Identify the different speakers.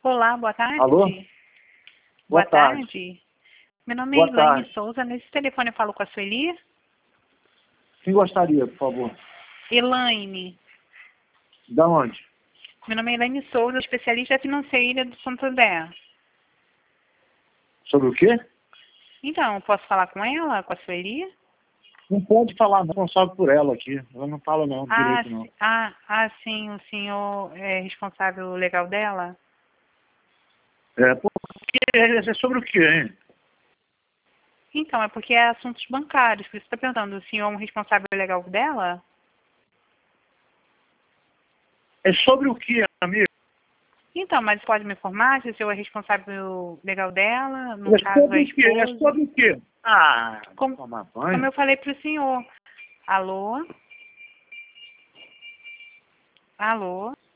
Speaker 1: Olá, boa tarde.
Speaker 2: Alô?
Speaker 1: Boa
Speaker 2: Boa tarde.
Speaker 1: tarde. Meu nome é
Speaker 2: Boa
Speaker 1: Elaine
Speaker 2: tarde.
Speaker 1: Souza. Nesse telefone eu falo com a Sueli.
Speaker 2: Quem gostaria, por favor?
Speaker 1: Elaine.
Speaker 2: Da onde?
Speaker 1: Meu nome é Elaine Souza, especialista financeira do Santander.
Speaker 2: Sobre o quê?
Speaker 1: Então, eu posso falar com ela, com a Sueli?
Speaker 2: Não pode falar, não. Responsável por ela aqui. Ela não fala não, direito não.
Speaker 1: Sim, o senhor é responsável legal dela?
Speaker 2: Porque é sobre o quê, hein?
Speaker 1: Então, é porque é assuntos bancários, por isso está perguntando, o senhor é um responsável legal dela?
Speaker 2: É sobre o quê, amigo?
Speaker 1: Então, mas pode me informar se o senhor é responsável legal dela, no
Speaker 2: É
Speaker 1: caso a
Speaker 2: sobre o quê? É
Speaker 1: esposa?
Speaker 2: sobre o quê? Ah,
Speaker 1: Como,
Speaker 2: tomar
Speaker 1: como
Speaker 2: banho.
Speaker 1: eu falei para o senhor. Alô? Alô?